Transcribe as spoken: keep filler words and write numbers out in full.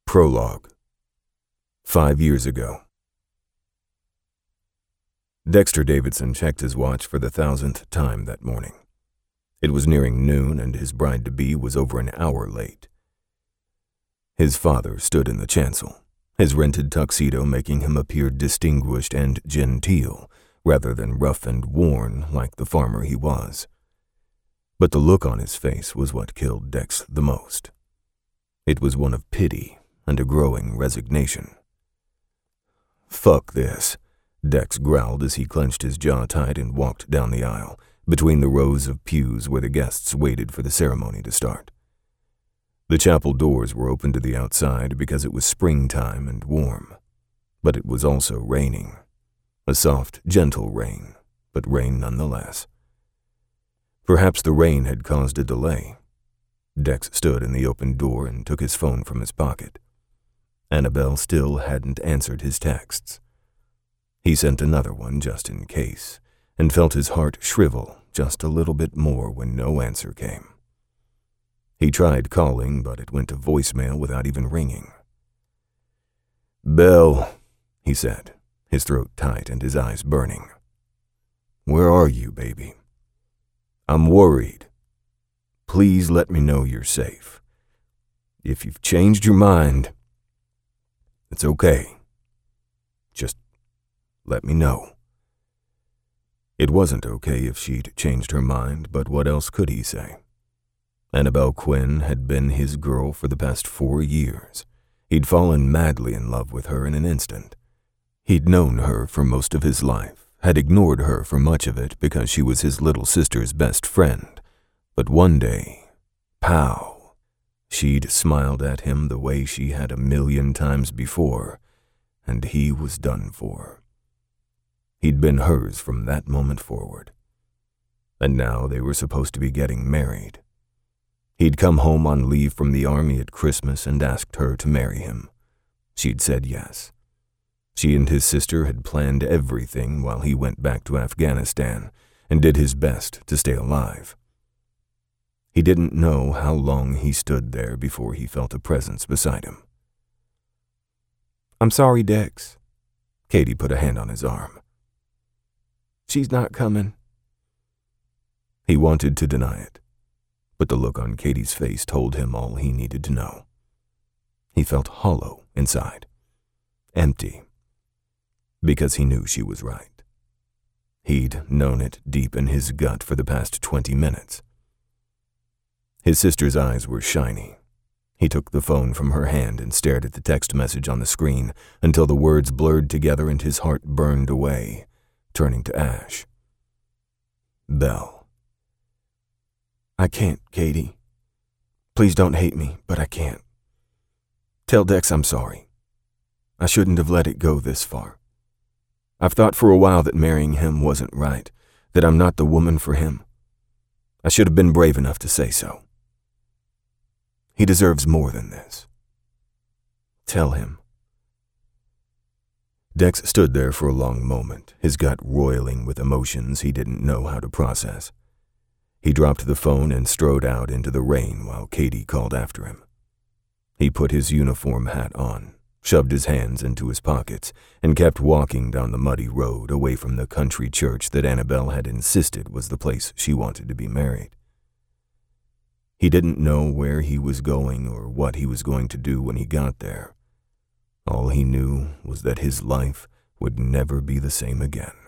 Prologue. Five years ago. Dexter Davidson checked his watch for the thousandth time that morning. It was nearing noon, and his bride-to-be was over an hour late. His father stood in the chancel, his rented tuxedo making him appear distinguished and genteel, rather than rough and worn like the farmer he was. But the look on his face was what killed Dex the most. It was one of pity and a growing resignation. "Fuck this," Dex growled as he clenched his jaw tight and walked down the aisle, between the rows of pews where the guests waited for the ceremony to start. The chapel doors were open to the outside because it was springtime and warm, but it was also raining. A soft, gentle rain, but rain nonetheless. Perhaps the rain had caused a delay. Dex stood in the open door and took his phone from his pocket. Annabelle still hadn't answered his texts. He sent another one just in case, and felt his heart shrivel just a little bit more when no answer came. He tried calling, but it went to voicemail without even ringing. "Belle," he said, his throat tight and his eyes burning. "Where are you, baby? I'm worried. Please let me know you're safe. If you've changed your mind, it's okay. Just let me know." It wasn't okay if she'd changed her mind, but what else could he say? Annabelle Quinn had been his girl for the past four years. He'd fallen madly in love with her in an instant. He'd known her for most of his life, had ignored her for much of it because she was his little sister's best friend. But one day, pow! She'd smiled at him the way she had a million times before, and he was done for. He'd been hers from that moment forward. And now they were supposed to be getting married. He'd come home on leave from the army at Christmas and asked her to marry him. She'd said yes. She and his sister had planned everything while he went back to Afghanistan and did his best to stay alive. He didn't know how long he stood there before he felt a presence beside him. "I'm sorry, Dex." Katie put a hand on his arm. "She's not coming." He wanted to deny it, but the look on Katie's face told him all he needed to know. He felt hollow inside, empty, because he knew she was right. He'd known it deep in his gut for the past twenty minutes. His sister's eyes were shiny. He took the phone from her hand and stared at the text message on the screen until the words blurred together and his heart burned away, turning to ash. "Belle." "I can't, Katie. Please don't hate me, but I can't. Tell Dex I'm sorry. I shouldn't have let it go this far. I've thought for a while that marrying him wasn't right, that I'm not the woman for him. I should have been brave enough to say so. He deserves more than this. Tell him." Dex stood there for a long moment, his gut roiling with emotions he didn't know how to process. He dropped the phone and strode out into the rain while Katie called after him. He put his uniform hat on, shoved his hands into his pockets, and kept walking down the muddy road away from the country church that Annabelle had insisted was the place she wanted to be married. He didn't know where he was going or what he was going to do when he got there. All he knew was that his life would never be the same again.